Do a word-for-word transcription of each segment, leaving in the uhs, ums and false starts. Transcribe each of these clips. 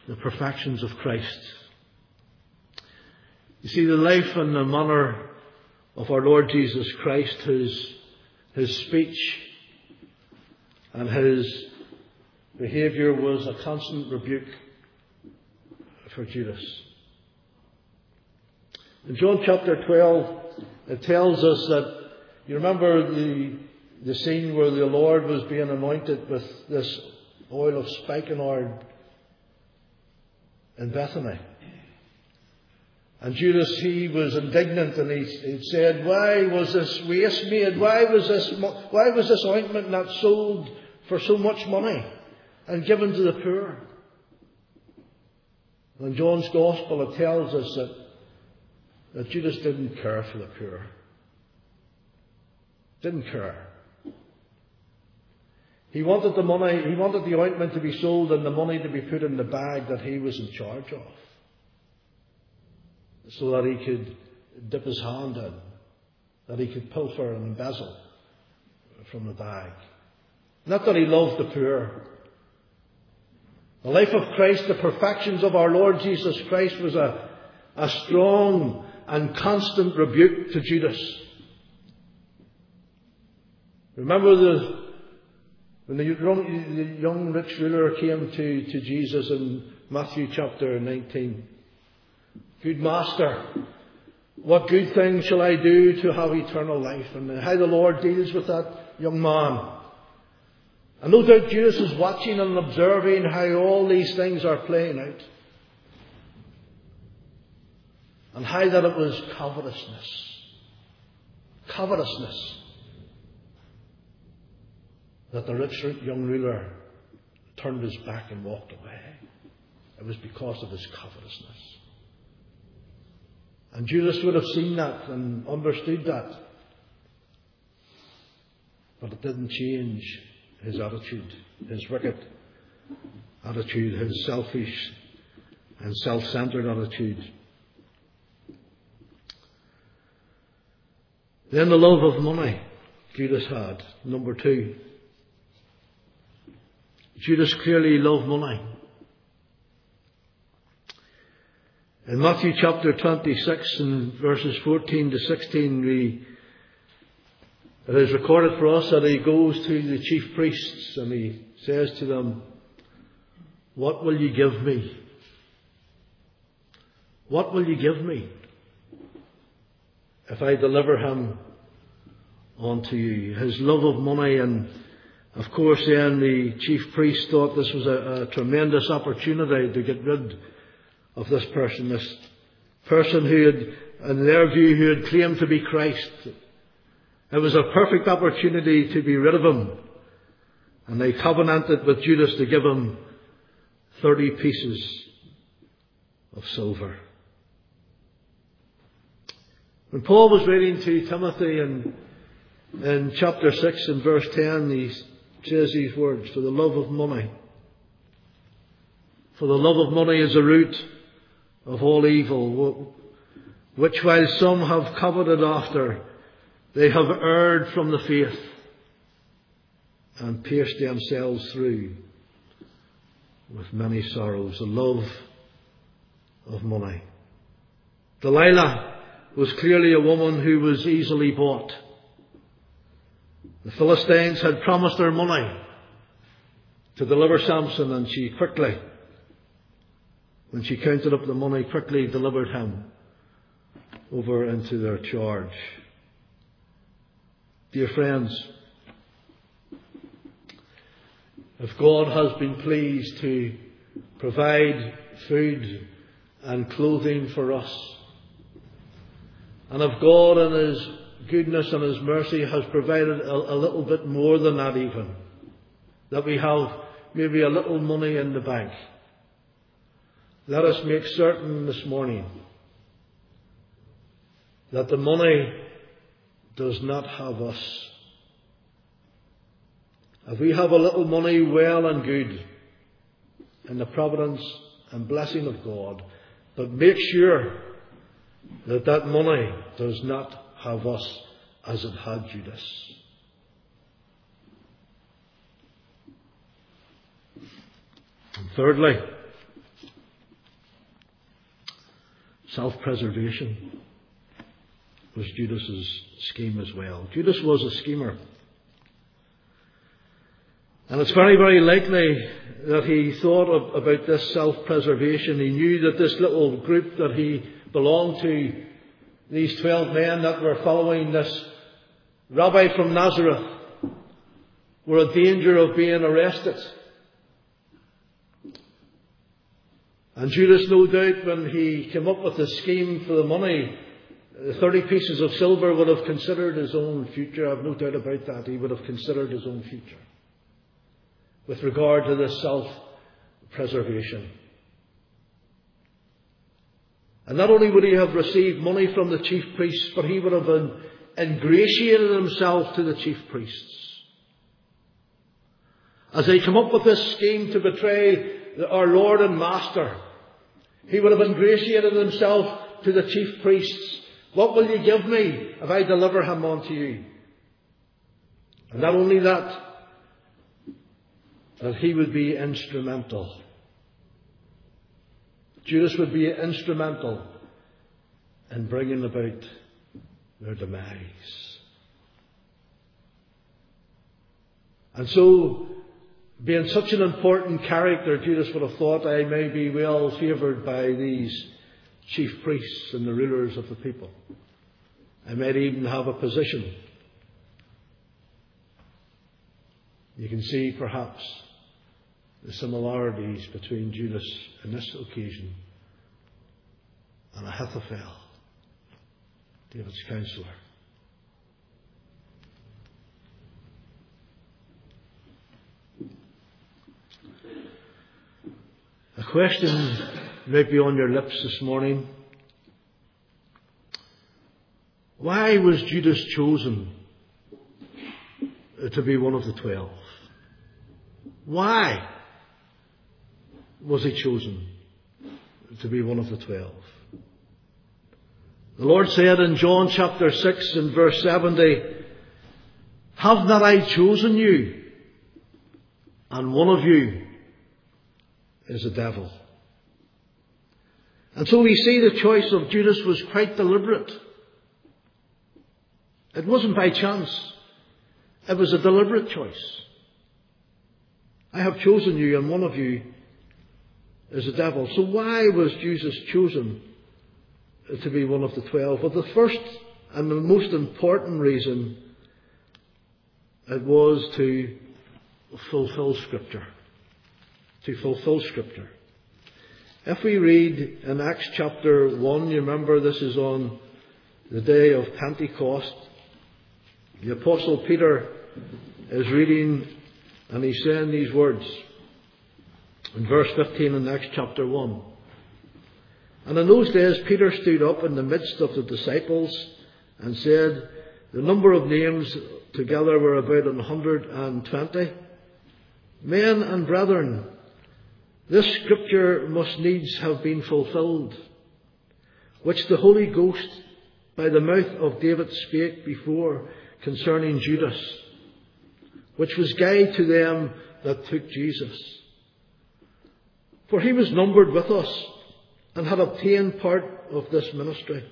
the perfections of Christ. You see, the life and the manner of our Lord Jesus Christ, his, his speech and his behaviour was a constant rebuke for Judas. In John chapter twelve, it tells us that, you remember the, the scene where the Lord was being anointed with this oil of spikenard in Bethany. And Judas, he was indignant, and he, he said, why was this waste made? Why was this, why was this ointment not sold for so much money and given to the poor? In John's Gospel, it tells us that, that Judas didn't care for the poor. Didn't care. He wanted the money, he wanted the ointment to be sold and the money to be put in the bag that he was in charge of, so that he could dip his hand in, that he could pilfer and embezzle from the bag. Not that he loved the poor. The life of Christ, the perfections of our Lord Jesus Christ, was a, a strong and constant rebuke to Judas. Remember the when the young, the young rich ruler came to, to Jesus in Matthew chapter nineteen. Good master, what good thing shall I do to have eternal life? And how the Lord deals with that young man. And no doubt Judas is watching and observing how all these things are playing out. And how that it was covetousness. Covetousness. That the rich young ruler turned his back and walked away. It was because of his covetousness. And Judas would have seen that and understood that. But it didn't change his attitude, his wicked attitude, his selfish and self-centered attitude. Then the love of money Judas had. Number two. Judas clearly loved money. In Matthew chapter twenty-six and verses fourteen to sixteen, we, it is recorded for us that he goes to the chief priests and he says to them, what will you give me? What will you give me if I deliver him unto you? His love of money, and of course then the chief priest thought this was a, a tremendous opportunity to get rid of this person, this person who had, in their view, who had claimed to be Christ. It was a perfect opportunity to be rid of him. And they covenanted with Judas to give him thirty pieces of silver. When Paul was writing to Timothy in, in chapter six and verse ten, he says these words, for the love of money. For the love of money is the root of all evil, which while some have coveted after, they have erred from the faith and pierced themselves through with many sorrows. The love of money. Delilah was clearly a woman who was easily bought. The Philistines had promised her money to deliver Samson, and she quickly, when she counted up the money, quickly delivered him over into their charge. Dear friends, if God has been pleased to provide food and clothing for us, and if God in His goodness and His mercy has provided a, a little bit more than that even, that we have maybe a little money in the bank, let us make certain this morning that the money does not have us. If we have a little money, well and good, in the providence and blessing of God, but make sure that that money does not have us as it had Judas. And thirdly, self-preservation was Judas's scheme as well. Judas was a schemer. And it's very, very likely that he thought of, about this self-preservation. He knew that this little group that he belonged to, these twelve men that were following this rabbi from Nazareth, were in danger of being arrested. And Judas, no doubt, when he came up with the scheme for the money, the thirty pieces of silver, would have considered his own future. I have no doubt about that. He would have considered his own future with regard to this self-preservation. And not only would he have received money from the chief priests, but he would have ingratiated himself to the chief priests. As they come up with this scheme to betray our Lord and Master, he would have ingratiated himself to the chief priests. What will you give me if I deliver him unto you? And not only that, that he would be instrumental. Judas would be instrumental in bringing about their demise. And so, being such an important character, Judas would have thought, I may be well favoured by these chief priests and the rulers of the people. I might even have a position. You can see perhaps the similarities between Judas in this occasion and Ahithophel, David's counsellor. A question might be on your lips this morning. Why was Judas chosen to be one of the twelve? Why was he chosen to be one of the twelve? The Lord said in John chapter six and verse seventy, have not I chosen you? And one of you is a devil. And so we see the choice of Judas was quite deliberate. It wasn't by chance. It was a deliberate choice. I have chosen you, and one of you is a devil. So why was Jesus chosen to be one of the twelve? Well, the first and the most important reason, it was to fulfill Scripture. To fulfill Scripture. If we read in Acts chapter one, you remember this is on the day of Pentecost. The Apostle Peter is reading and he's saying these words in verse fifteen in Acts chapter one. And in those days Peter stood up in the midst of the disciples and said, the number of names together were about an hundred and twenty. Men and brethren, this scripture must needs have been fulfilled, which the Holy Ghost by the mouth of David spake before concerning Judas, which was guide to them that took Jesus. For he was numbered with us, and had obtained part of this ministry.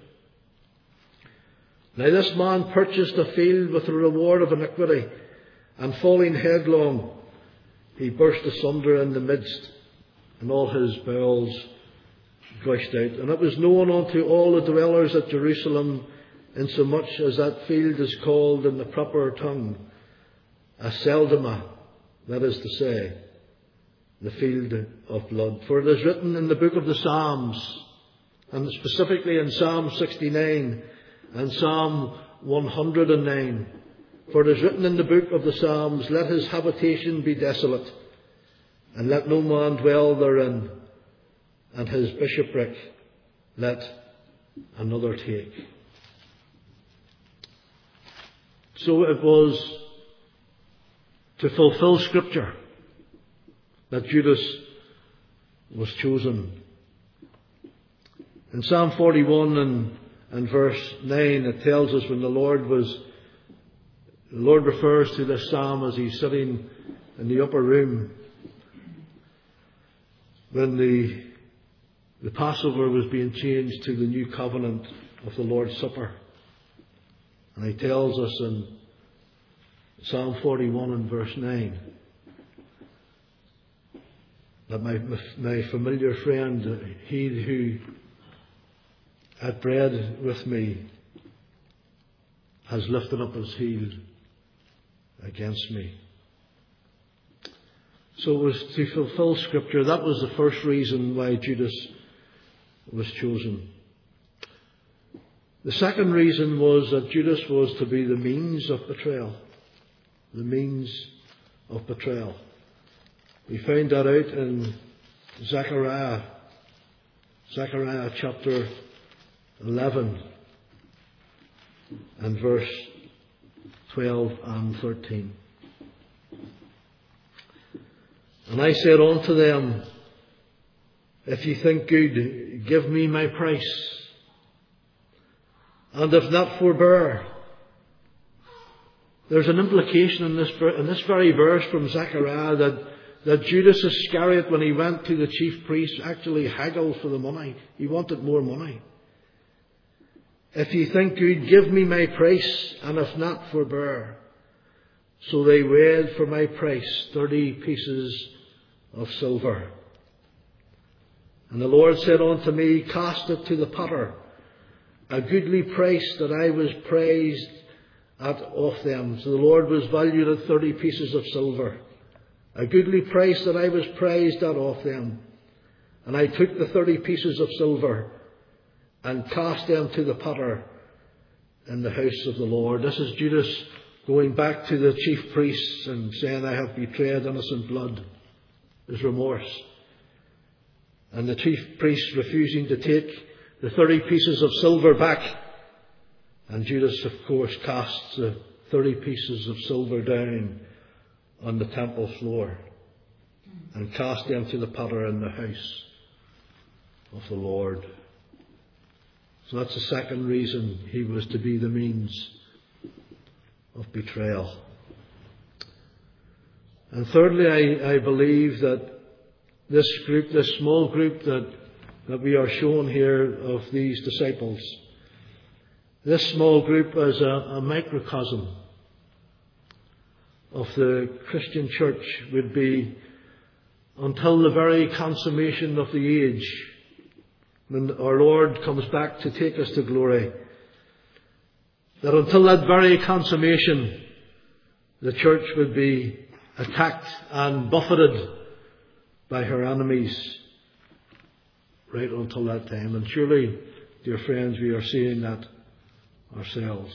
Now this man purchased a field with the reward of iniquity, and falling headlong, he burst asunder in the midst, and all his bowels gushed out. And it was known unto all the dwellers at Jerusalem, insomuch as that field is called in the proper tongue Aceldama, that is to say, the field of blood. For it is written in the book of the Psalms, and specifically in Psalm sixty-nine and Psalm one hundred nine. For it is written in the book of the Psalms, let his habitation be desolate, and let no man dwell therein, and his bishopric let another take. So it was to fulfill Scripture that Judas was chosen. In Psalm forty-one and, and verse nine, it tells us when the Lord was, the Lord refers to this psalm as he's sitting in the upper room, when the the Passover was being changed to the new covenant of the Lord's Supper. And he tells us in Psalm forty-one and verse nine that my, my familiar friend, he who at bread with me, has lifted up his heel against me. So it was to fulfill Scripture. That was the first reason why Judas was chosen. The second reason was that Judas was to be the means of betrayal. The means of betrayal. We find that out in Zechariah, Zechariah chapter eleven and verse twelve and thirteen. And I said unto them, if ye think good, give me my price. And if not, forbear. There's an implication in this, in this very verse from Zechariah that, that Judas Iscariot, when he went to the chief priest, actually haggled for the money. He wanted more money. If ye think good, give me my price, and if not, forbear. So they weighed for my price thirty pieces of silver. And the Lord said unto me, cast it to the potter, a goodly price that I was praised at of them. So the Lord was valued at thirty pieces of silver. A goodly price that I was praised at of them. And I took the thirty pieces of silver and cast them to the potter in the house of the Lord. This is Judas going back to the chief priests and saying, I have betrayed innocent blood. There's remorse. And the chief priests refusing to take the thirty pieces of silver back. And Judas, of course, casts the thirty pieces of silver down on the temple floor and cast them to the potter in the house of the Lord. So that's the second reason he was to be the means of betrayal. And thirdly, I, I believe that this group, this small group that, that we are shown here of these disciples, this small group is a, a microcosm of the Christian church, would be until the very consummation of the age, when our Lord comes back to take us to glory, that until that very consummation, the church would be attacked and buffeted by her enemies right until that time. And surely, dear friends, we are seeing that ourselves.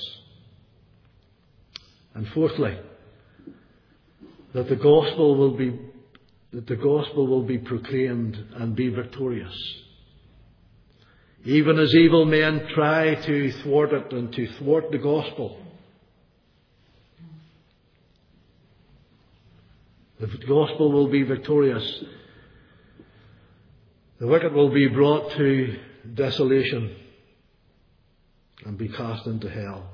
And fourthly, that the gospel will be that the gospel will be proclaimed and be victorious. Even as evil men try to thwart it and to thwart the gospel, the gospel will be victorious. The wicked will be brought to desolation and be cast into hell.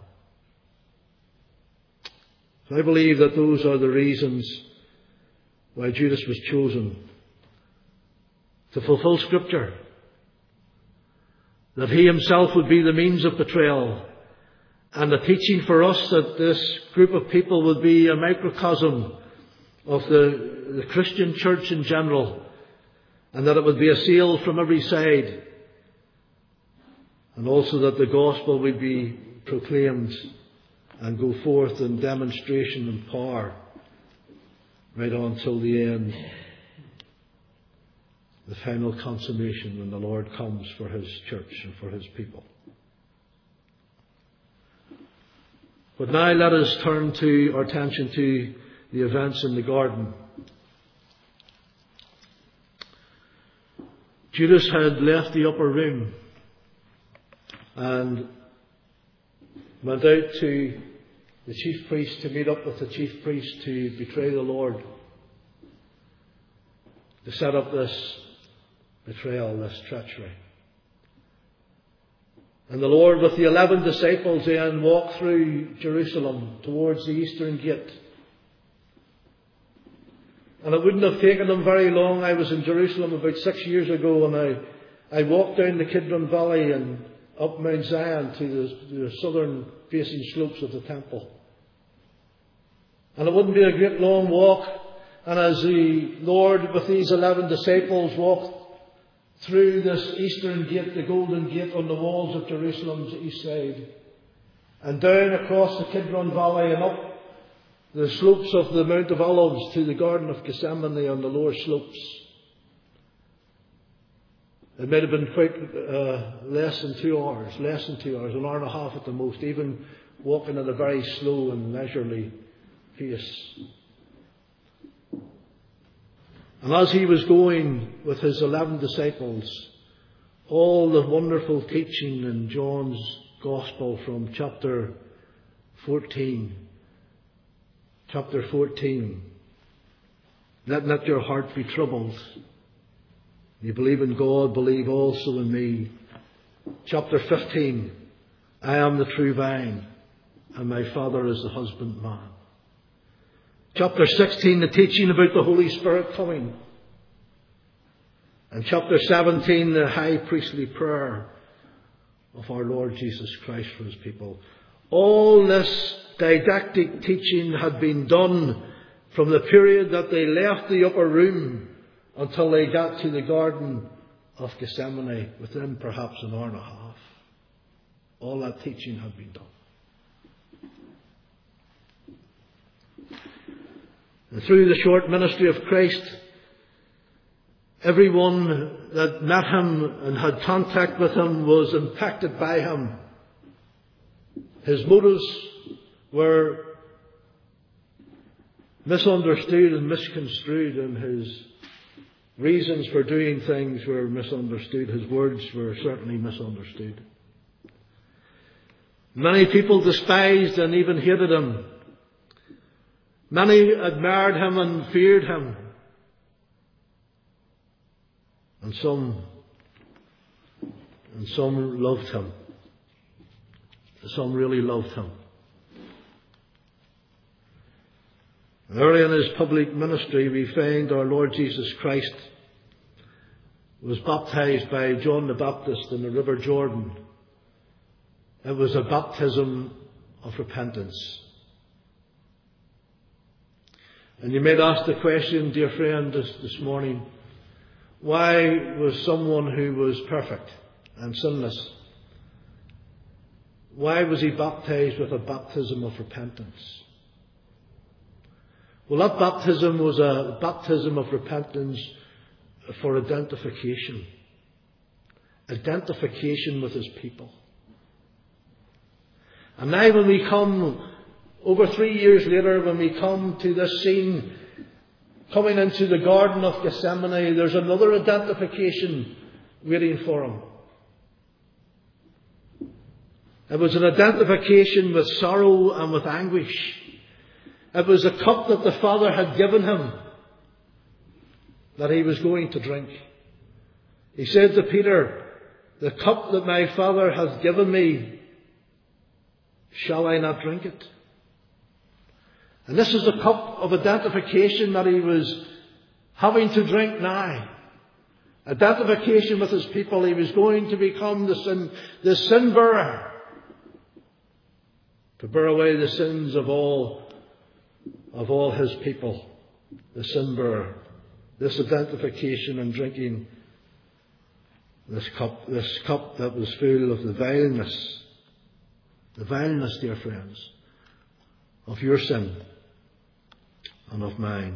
So I believe that those are the reasons why Judas was chosen. To fulfill Scripture. That he himself would be the means of betrayal. And the teaching for us that this group of people would be a microcosm of the, the Christian church in general. And that it would be assailed from every side. And also that the gospel would be proclaimed and go forth in demonstration and power right on till the end. The final consummation when the Lord comes for His church and for His people. But now let us turn to our attention to the events in the garden. Judas had left the upper room and went out to the chief priest to meet up with the chief priest to betray the Lord, to set up this betrayal, this treachery. And the Lord with the eleven disciples then walked through Jerusalem towards the eastern gate. And it wouldn't have taken them very long. I was in Jerusalem about six years ago, and I, I walked down the Kidron Valley and up Mount Zion to the, to the southern facing slopes of the temple. And it wouldn't be a great long walk. And as the Lord with these eleven disciples walked through this eastern gate, the golden gate on the walls of Jerusalem's east side, and down across the Kidron Valley and up the slopes of the Mount of Olives to the Garden of Gethsemane on the lower slopes, it might have been quite uh, less than two hours, less than two hours, an hour and a half at the most, even walking at a very slow and leisurely pace. And as he was going with his eleven disciples, all the wonderful teaching in John's Gospel from chapter fourteen, chapter fourteen, let not your heart be troubled. You believe in God, believe also in me. Chapter fifteen, I am the true vine, and my Father is the husbandman. Chapter sixteen, the teaching about the Holy Spirit coming. And chapter seventeen, the high priestly prayer of our Lord Jesus Christ for his people. All this didactic teaching had been done from the period that they left the upper room until they got to the Garden of Gethsemane, within perhaps an hour and a half. All that teaching had been done. And through the short ministry of Christ, everyone that met him and had contact with him was impacted by him. His motives were misunderstood and misconstrued, and his reasons for doing things were misunderstood. His words were certainly misunderstood. Many people despised and even hated him. Many admired him and feared him. And some, and some loved him. Some really loved him. And early in his public ministry, we find our Lord Jesus Christ was baptized by John the Baptist in the River Jordan. It was a baptism of repentance. And you might ask the question, dear friend, this, this morning, why was someone who was perfect and sinless, why was he baptized with a baptism of repentance? Well, that baptism was a baptism of repentance for identification. Identification with his people. And now when we come, over three years later, when we come to this scene, coming into the Garden of Gethsemane, there's another identification waiting for him. It was an identification with sorrow and with anguish. It was a cup that the Father had given him that he was going to drink. He said to Peter, the cup that my Father has given me, shall I not drink it? And this is the cup of identification that he was having to drink now. Identification with his people. He was going to become the sin, the sin bearer. To bear away the sins of all, of all his people. The sin bearer. This identification and drinking this cup, this cup that was full of the vileness. The vileness, dear friends, of your sin and of mine.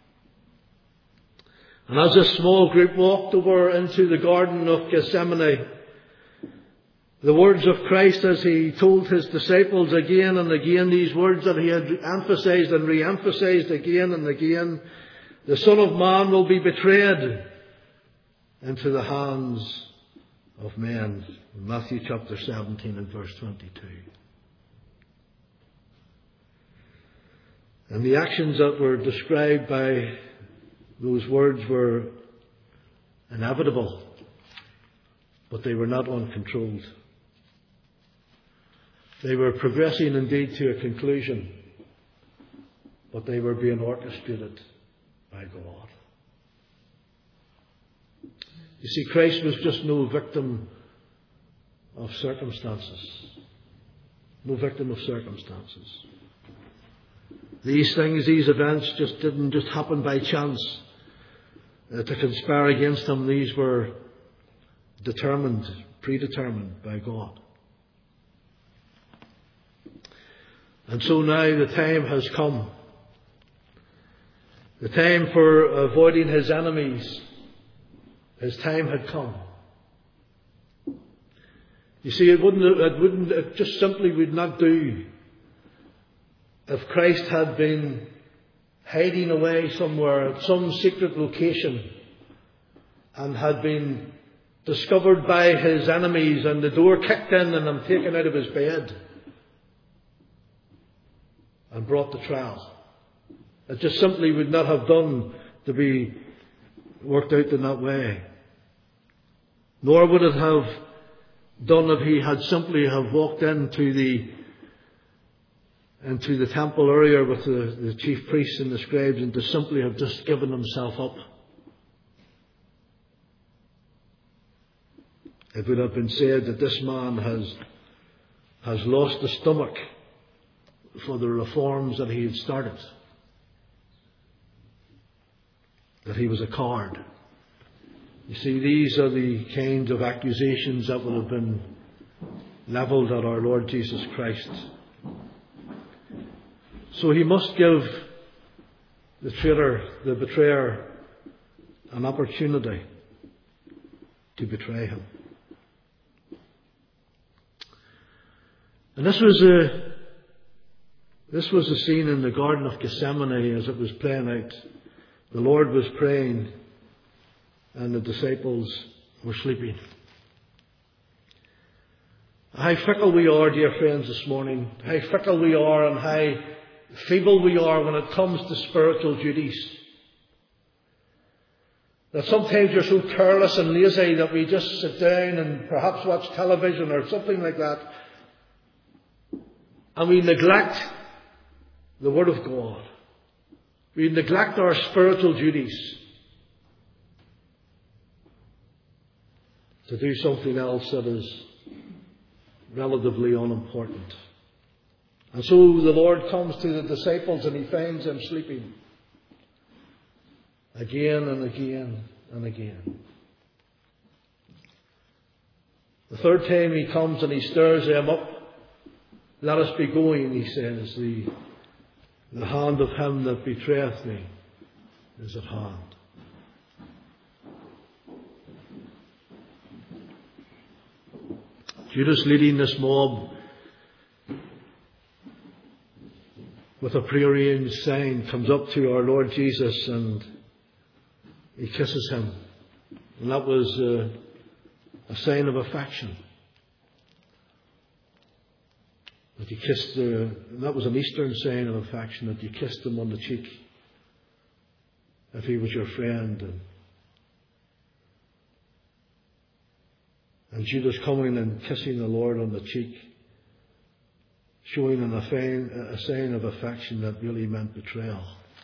And as this small group walked over into the Garden of Gethsemane, the words of Christ as he told his disciples again and again, these words that he had emphasized and re-emphasized again and again, the Son of Man will be betrayed into the hands of men. Matthew chapter seventeen and verse twenty-two. And the actions that were described by those words were inevitable, but they were not uncontrolled. They were progressing indeed to a conclusion, but they were being orchestrated by God. You see, Christ was just no victim of circumstances. No victim of circumstances. These things, these events just didn't just happen by chance uh, to conspire against him. These were determined, predetermined by God. And so now the time has come. The time for avoiding his enemies. His time had come. You see, it wouldn't, it wouldn't, it just simply would not do if Christ had been hiding away somewhere at some secret location and had been discovered by his enemies and the door kicked in and him taken out of his bed and brought to trial. It just simply would not have done to be worked out in that way. Nor would it have done if he had simply have walked into the into the temple area with the, the chief priests and the scribes and to simply have just given himself up. It would have been said that this man has has lost the stomach for the reforms that he had started. That he was a coward. You see, these are the kinds of accusations that would have been levelled at our Lord Jesus Christ. So he must give the traitor, the betrayer, an opportunity to betray him. And this was a this was a scene in the Garden of Gethsemane as it was playing out. The Lord was praying and the disciples were sleeping. How fickle we are, dear friends, this morning. How fickle we are and how feeble we are when it comes to spiritual duties. That sometimes you're so careless and lazy that we just sit down and perhaps watch television or something like that. And we neglect the Word of God. We neglect our spiritual duties to do something else that is relatively unimportant. And so the Lord comes to the disciples and he finds them sleeping. Again and again and again. The third time he comes and he stirs them up. Let us be going, he says. The, the hand of him that betrayeth me is at hand. Judas, leading this mob with a prearranged sign, comes up to our Lord Jesus and he kisses him. And that was uh, a sign of affection. That he kissed, uh, that was an Eastern sign of affection, that you kissed him on the cheek if he was your friend. And, and Judas coming and kissing the Lord on the cheek, showing an affine, a sign of affection that really meant betrayal.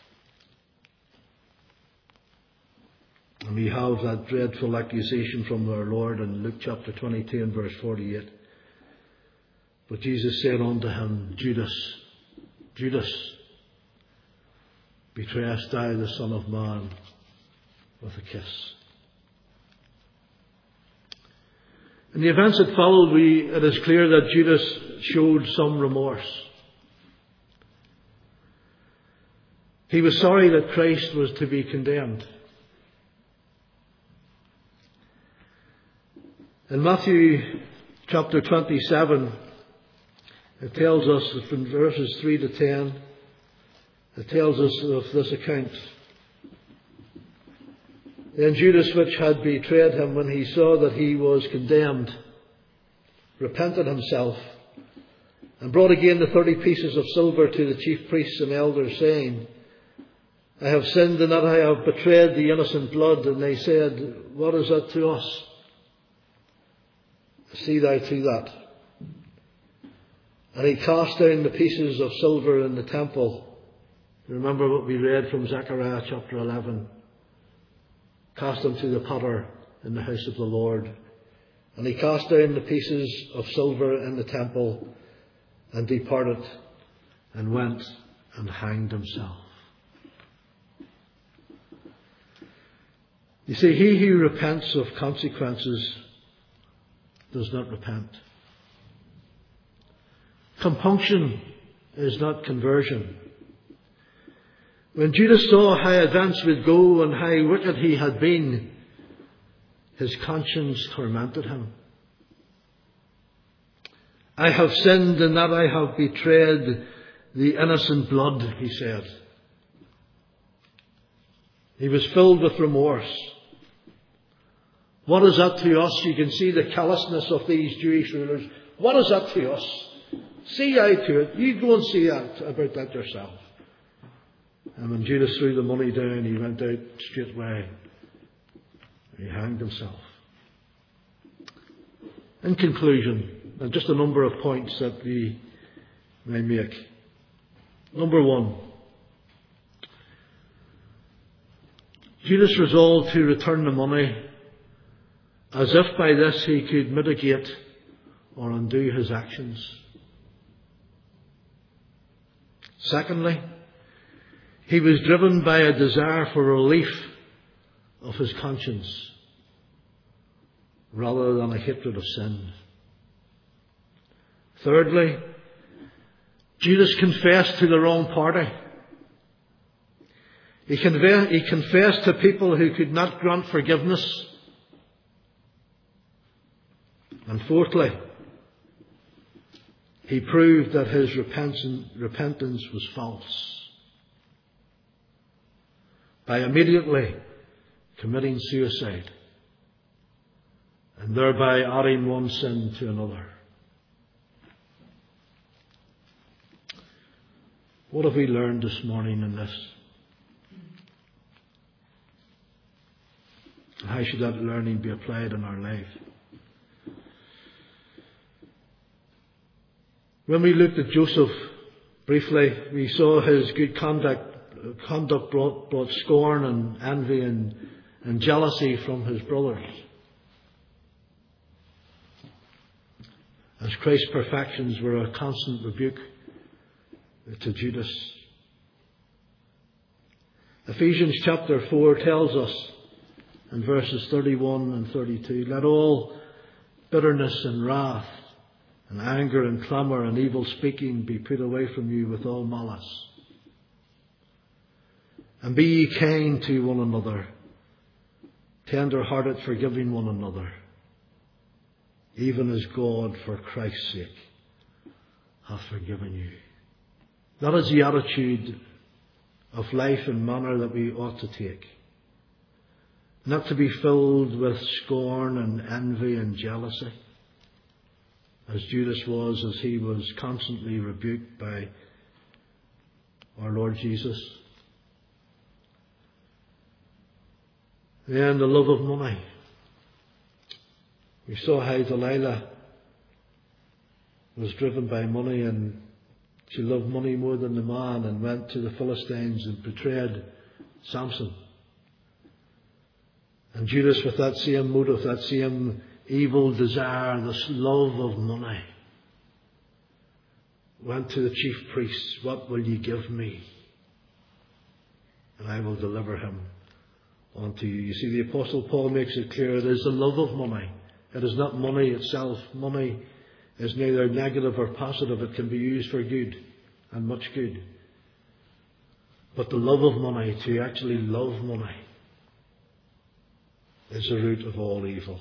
And we have that dreadful accusation from our Lord in Luke chapter twenty-two and verse forty-eight. But Jesus said unto him, Judas, Judas, betrayest thou the Son of Man with a kiss? In the events that followed, we, it is clear that Judas showed some remorse. He was sorry that Christ was to be condemned. In Matthew chapter twenty-seven, it tells us that from verses three to ten, it tells us of this account. Then Judas, which had betrayed him, when he saw that he was condemned, repented himself, and brought again the thirty pieces of silver to the chief priests and elders, saying, I have sinned in that I have betrayed the innocent blood. And they said, what is that to us? See thou to that. And he cast down the pieces of silver in the temple. Remember what we read from Zechariah chapter eleven. Cast them to the potter in the house of the Lord. And he cast down the pieces of silver in the temple and departed and went and hanged himself. You see, he who repents of consequences does not repent. Compunction is not conversion. When Judas saw how events would go and how wicked he had been, his conscience tormented him. I have sinned in that I have betrayed the innocent blood, he said. He was filled with remorse. What is that to us? You can see the callousness of these Jewish rulers. What is that to us? See out to it. You go and see out about that yourself. And when Judas threw the money down, he went out straightway. He hanged himself. In conclusion, and just a number of points that we may make. Number one, Judas resolved to return the money as if by this he could mitigate or undo his actions. Secondly, he was driven by a desire for relief of his conscience rather than a hatred of sin. Thirdly, Judas confessed to the wrong party. He conve- he confessed to people who could not grant forgiveness. And fourthly, he proved that his repentance was false by immediately committing suicide and thereby adding one sin to another. What have we learned this morning in this? And how should that learning be applied in our life? When we looked at Joseph briefly, we saw his good conduct conduct brought, brought scorn and envy and, and jealousy from his brothers. As Christ's perfections were a constant rebuke to Judas. Ephesians chapter four tells us in verses thirty-one and thirty-two, let all bitterness and wrath and anger and clamour and evil speaking be put away from you with all malice. And be ye kind to one another, tender-hearted, forgiving one another, even as God, for Christ's sake, hath forgiven you. That is the attitude of life and manner that we ought to take. Not to be filled with scorn and envy and jealousy, as Judas was, as he was constantly rebuked by our Lord Jesus. Then the love of money. We saw how Delilah was driven by money, and she loved money more than the man, and went to the Philistines and betrayed Samson. And Judas, with that same motive, that same evil desire, this love of money, went to the chief priests. What will you give me? And I will deliver him unto you. You see, the Apostle Paul makes it clear it is the love of money. It is not money itself. Money is neither negative or positive. It can be used for good and much good. But the love of money, to actually love money, is the root of all evil.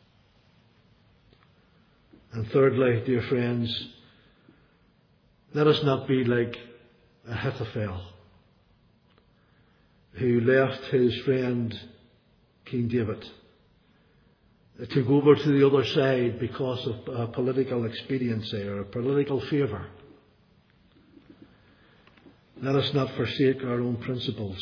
And thirdly, dear friends, let us not be like Ahithophel, who left his friend King David to go over to the other side because of a political expediency or a political favour. Let us not forsake our own principles.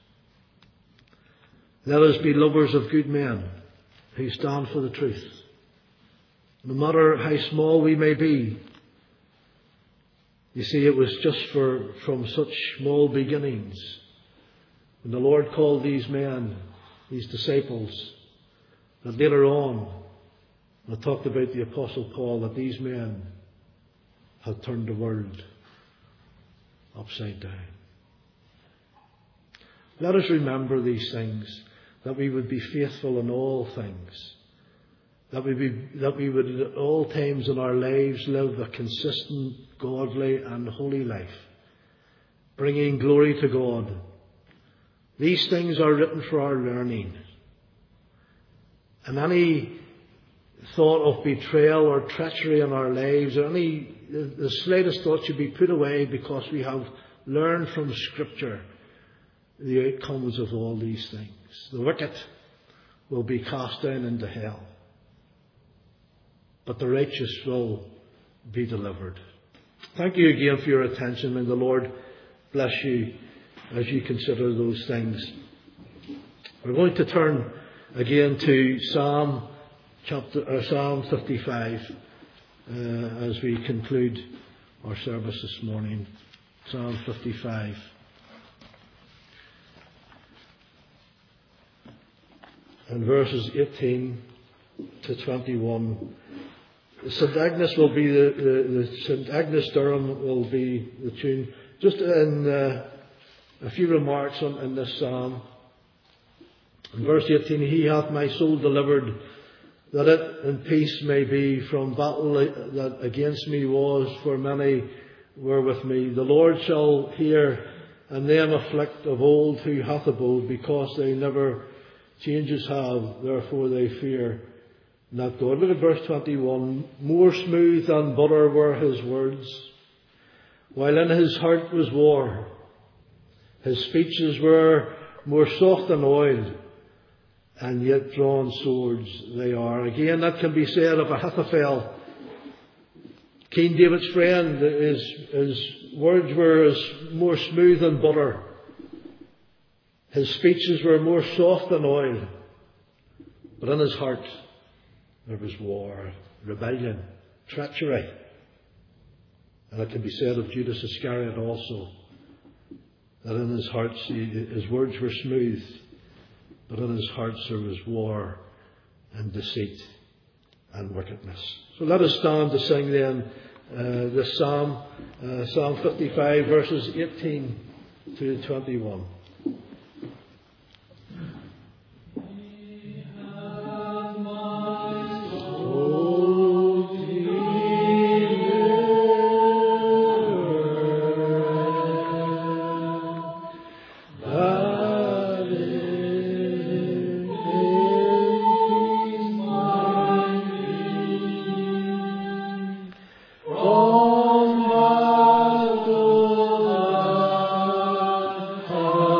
Let us be lovers of good men who stand for the truth. No matter how small we may be. You see, it was just for from such small beginnings. When the Lord called these men, these disciples, But later on, I talked about the Apostle Paul, that these men had turned the world upside down. Let us remember these things, that we would be faithful in all things, that we, be, that we would at all times in our lives live a consistent, godly and holy life, bringing glory to God. These things are written for our learning. And any thought of betrayal or treachery in our lives, or any the slightest thought, should be put away, because we have learned from Scripture the outcomes of all these things. The wicked will be cast down into hell, but the righteous will be delivered. Thank you again for your attention, and the Lord bless you as you consider those things. We're going to turn again to Psalm chapter or Psalm fifty-five uh, as we conclude our service this morning. Psalm fifty-five. And verses eighteen to twenty-one. Saint Agnes will be the, the, the Saint Agnes Durham will be the tune. Just in uh, a few remarks on in this psalm. In verse eighteen, He hath my soul delivered, that it in peace may be from battle that against me was, for many were with me. The Lord shall hear, and them afflict of old who hath abode, because they never changes have, therefore they fear not God. Look at verse twenty-one. More smooth than butter were his words, while in his heart was war. His speeches were more soft than oil, and yet drawn swords they are. Again, that can be said of Ahithophel, King David's friend. His, his words were as more smooth than butter. His speeches were more soft than oil, but in his heart there was war, rebellion, treachery. And it can be said of Judas Iscariot also, that in his heart his words were smooth, but in his heart there was war and deceit and wickedness. So let us stand to sing then uh, this psalm, uh, Psalm fifty-five, verses eighteen to twenty-one. Oh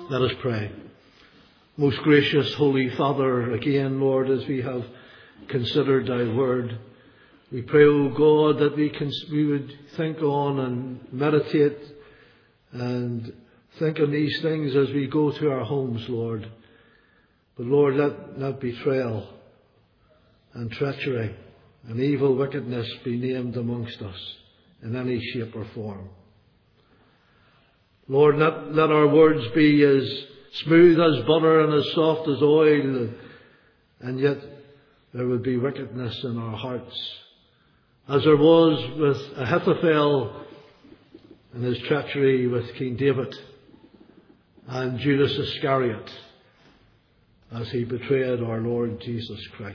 Let us pray. Most gracious Holy Father, again, Lord, as we have considered thy word, we pray, O God, that we, can, we would think on and meditate and think on these things as we go to our homes, Lord. But Lord, let not betrayal and treachery and evil wickedness be named amongst us in any shape or form. Lord, let, let our words be as smooth as butter and as soft as oil, and yet there would be wickedness in our hearts, as there was with Ahithophel and his treachery with King David and Judas Iscariot as he betrayed our Lord Jesus Christ.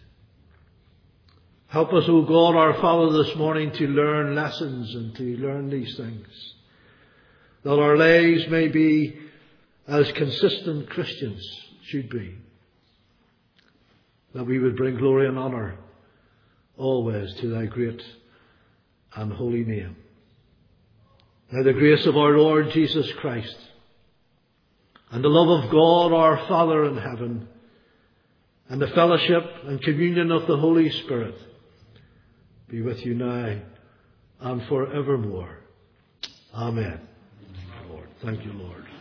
Help us, O God, our Father, this morning to learn lessons and to learn these things, that our lives may be as consistent Christians should be, that we would bring glory and honour always to thy great and holy name. Now the grace of our Lord Jesus Christ and the love of God our Father in heaven and the fellowship and communion of the Holy Spirit be with you now and forevermore. Amen. Lord, thank you, Lord.